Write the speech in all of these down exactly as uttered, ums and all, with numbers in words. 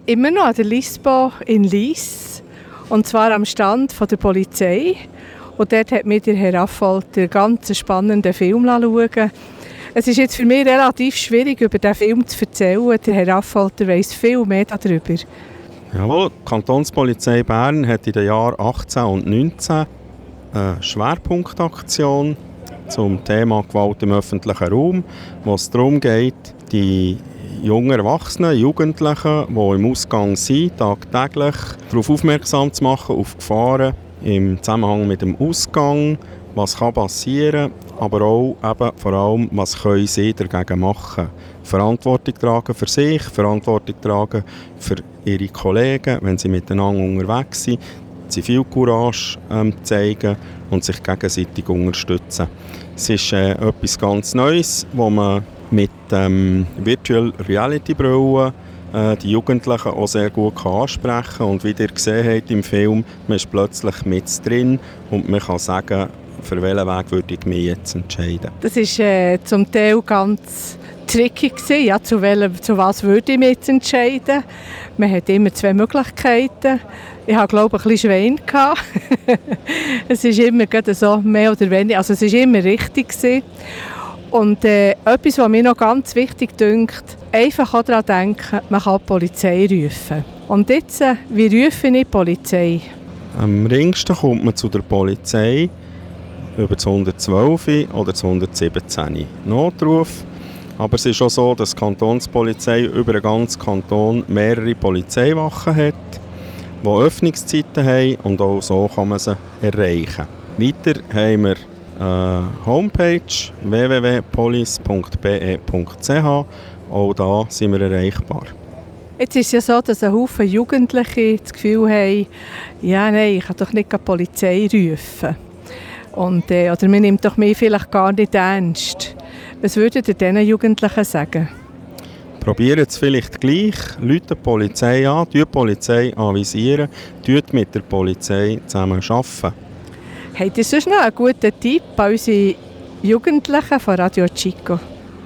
immer noch an der Lisbo in Lyss, und zwar am Stand von der Polizei. Und dort hat mir der Herr Affolter einen ganz spannenden Film schauen. Es ist jetzt für mich relativ schwierig, über diesen Film zu erzählen. Der Herr Affolter weiss viel mehr darüber. Jawohl, die Kantonspolizei Bern hat in den Jahren achtzehn und neunzehn eine Schwerpunktaktion zum Thema Gewalt im öffentlichen Raum, wo es darum geht, die jungen Erwachsenen, Jugendlichen, die im Ausgang sind, tagtäglich darauf aufmerksam zu machen, auf Gefahren im Zusammenhang mit dem Ausgang, was kann passieren, aber auch eben vor allem, was können sie dagegen machen. Verantwortung tragen für sich, Verantwortung tragen für ihre Kollegen, wenn sie miteinander unterwegs sind, Zivilcourage ähm, zeigen und sich gegenseitig unterstützen. Es ist äh, etwas ganz Neues, wo man mit ähm, Virtual Reality Brillen äh, die Jugendlichen auch sehr gut kann ansprechen kann. Und wie ihr gesehen habt im Film, man ist plötzlich mit drin und man kann sagen, für welchen Weg würde ich mich jetzt entscheiden. Das war äh, zum Teil ganz tricky gewesen, ja, zu, welchem, zu was würde ich mich jetzt entscheiden. Man hat immer zwei Möglichkeiten. Ich hatte, glaube ich, ein bisschen Schwein. Es ist immer so, mehr oder weniger, also es war immer richtig gewesen. Und äh, etwas, was mir noch ganz wichtig dünkt, einfach auch daran denken, man kann die Polizei rufen. Und jetzt, äh, wie rufe ich die Polizei? Am ringsten kommt man zu der Polizei über das hundertzwölf oder das hundertsiebzehn Notruf. Aber es ist auch so, dass die Kantonspolizei über den ganzen Kanton mehrere Polizeiwachen hat, die Öffnungszeiten haben, und auch so kann man sie erreichen. Weiter haben wir eine Homepage w w w punkt police punkt b e punkt c h. Auch da sind wir erreichbar. Jetzt ist es ja so, dass ein Haufen Jugendliche das Gefühl haben, ja, nein, ich kann doch nicht die Polizei rufen. Und, äh, oder man nimmt doch mich vielleicht gar nicht ernst. Was würdet ihr diesen Jugendlichen sagen? Probiert es vielleicht gleich, Leute die Polizei an, die Polizei anvisieren, mit der Polizei zusammen arbeiten. Habt ihr sonst noch einen guten Tipp an unsere Jugendlichen von Radio Chico?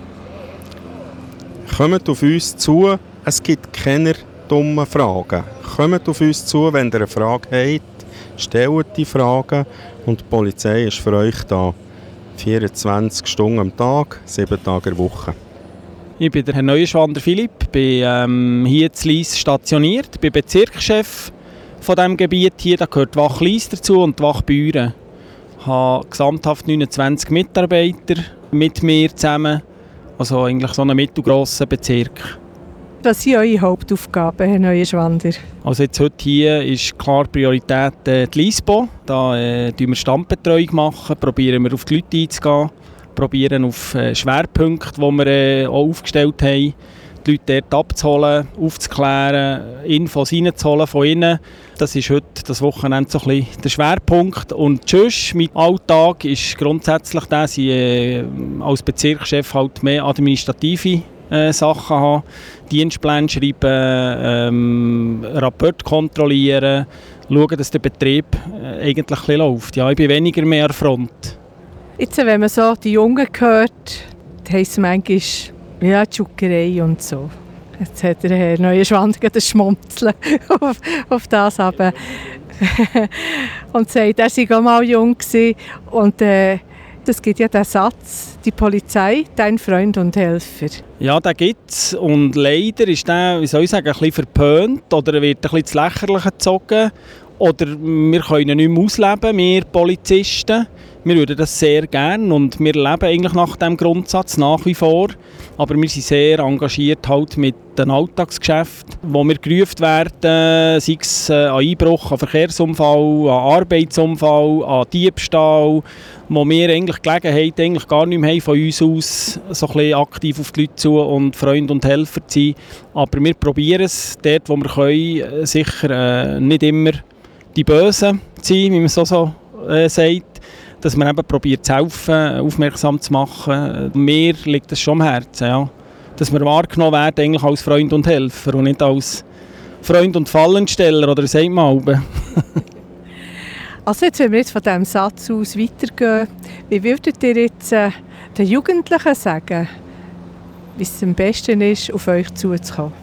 Kommt auf uns zu, es gibt keine dummen Fragen. Kommt auf uns zu, wenn ihr eine Frage habt, stellt die Fragen, und die Polizei ist für euch da. vierundzwanzig Stunden am Tag, sieben Tage in der Woche. Ich bin der Herr Neuenschwander Philipp, bin ähm, hier in Lyss stationiert, bin Bezirkschef von diesem Gebiet hier. Da gehört die Wache Lyss dazu und die Wache Büren. Ich habe gesamthaft neunundzwanzig Mitarbeiter mit mir zusammen, also eigentlich so einen mittelgrossen Bezirk. Was sind eure Hauptaufgaben, Herr Neuenschwander? Also jetzt heute hier ist klar Priorität äh, die Lisbo. Da äh, machen wir Standbetreuung, machen, probieren wir auf die Leute einzugehen, probieren auf äh, Schwerpunkte, die wir äh, auch aufgestellt haben, die Leute dort abzuholen, aufzuklären, Infos reinzuholen von ihnen. Das ist heute das Wochenende so ein bisschen der Schwerpunkt. Und tschüss, mein Alltag ist grundsätzlich der, dass ich äh, als Bezirkschef halt mehr administrative äh, Sachen habe. Dienstpläne schreiben, ähm, Rapport kontrollieren, schauen, dass der Betrieb äh, eigentlich ein bisschen läuft. Ja, ich bin weniger mehr an der Front. Jetzt, wenn man so die Jungen hört, heisst es manchmal, ja, die Schuckerei und so. Jetzt hat der Herr Neuenschwander das Schmunzeln auf, auf das aber und sagt, er sei auch mal jung gewesen. Und äh, es gibt ja den Satz, die Polizei, dein Freund und Helfer. Ja, den gibt es. Und leider ist der, wie soll ich sagen, ein bisschen verpönt oder wird ein bisschen ins Lächerliche gezogen. Oder wir können nicht mehr ausleben, wir Polizisten. Wir würden das sehr gerne und wir leben eigentlich nach diesem Grundsatz nach wie vor. Aber wir sind sehr engagiert halt mit den Alltagsgeschäften, wo wir gerufen werden, sei es an Einbruch, an Verkehrsunfall, an Arbeitsunfall, an Diebstahl, wo wir eigentlich Gelegenheit eigentlich gar nicht mehr haben, von uns aus so ein bisschen aktiv auf die Leute zu und Freund und Helfer zu sein. Aber wir probieren es dort, wo wir können, sicher äh, nicht immer die Bösen zu sein, wie man so, so äh, sagt. Dass man eben probiert zu helfen, aufmerksam zu machen. Mir liegt das schon am Herzen, ja. Dass wir wahrgenommen werden eigentlich als Freund und Helfer und nicht als Freund und Fallensteller, oder sagt man auch. Also jetzt, wenn wir jetzt von diesem Satz aus weitergehen, wie würdet ihr jetzt äh, den Jugendlichen sagen, wie es am besten ist, auf euch zuzukommen?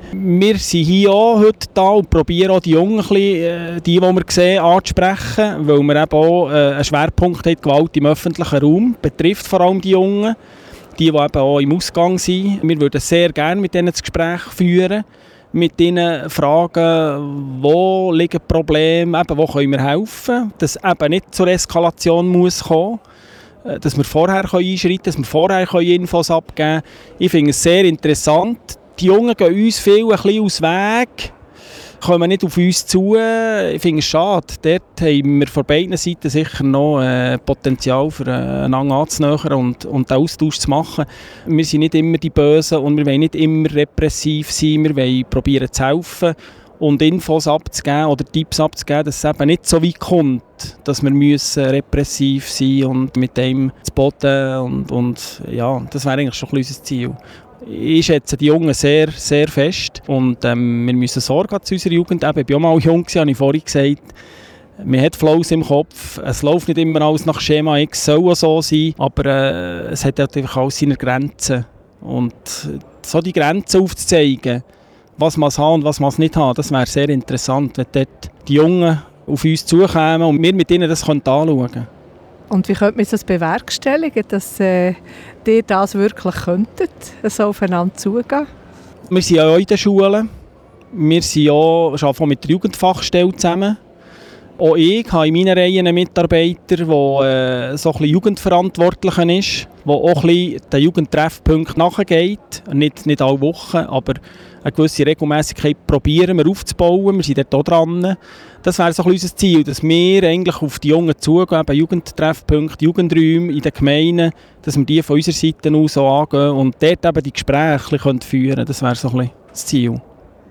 Wir sind hier auch heute da und probieren auch die Jungen, ein bisschen, die, die wir sehen, anzusprechen, weil wir eben auch einen Schwerpunkt haben, Gewalt im öffentlichen Raum, betrifft vor allem die Jungen, die, die eben auch im Ausgang sind. Wir würden sehr gerne mit ihnen das Gespräch führen, mit ihnen fragen, wo liegen Probleme, eben, wo können wir helfen, dass eben nicht zur Eskalation muss kommen, dass wir vorher einschreiten können, dass wir vorher Infos abgeben können. Ich finde es sehr interessant. Die Jungen gehen uns viel ein bisschen aus dem Weg, kommen nicht auf uns zu. Ich finde es schade. Dort haben wir von beiden Seiten sicher noch äh, Potenzial, für äh, einander anzunähern und, und den Austausch zu machen. Wir sind nicht immer die Bösen und wir wollen nicht immer repressiv sein. Wir wollen probieren zu helfen und Infos abzugeben oder Tipps abzugeben, dass es eben nicht so weit kommt, dass wir müssen repressiv sein und mit dem zu boden. Und, und ja, das wäre eigentlich schon ein unser Ziel. Ich schätze die Jungen sehr, sehr fest und ähm, wir müssen Sorge zu unserer Jugend. Eben, ich war auch mal jung, habe ich vorhin gesagt. Man hat Flows im Kopf, es läuft nicht immer alles nach Schema X, soll auch so sein, aber äh, es hat natürlich auch seine Grenzen. Und so die Grenzen aufzuzeigen, was man haben und was man nicht haben, das wäre sehr interessant, wenn dort die Jungen auf uns zukommen und wir mit ihnen das anschauen können. Und wie könnte man das bewerkstelligen, dass äh, ihr das wirklich könntet, so aufeinander zugehen? Wir sind ja auch in den Schulen. Wir sind auch, arbeiten mit der Jugendfachstelle zusammen. Auch ich habe in meiner Reihe einen Mitarbeiter, der äh, so ein bisschen Jugendverantwortlicher ist, der auch ein bisschen den Jugendtreffpunkten nachgeht. Nicht, nicht alle Wochen, aber eine gewisse Regelmäßigkeit probieren wir aufzubauen. Wir sind dort auch dran. Das wäre so ein bisschen unser Ziel, dass wir eigentlich auf die Jungen zugehen, eben Jugendtreffpunkte, Jugendräume in den Gemeinden, dass wir die von unserer Seite aus so angehen und dort eben die Gespräche führen können. Das wäre so ein bisschen das Ziel.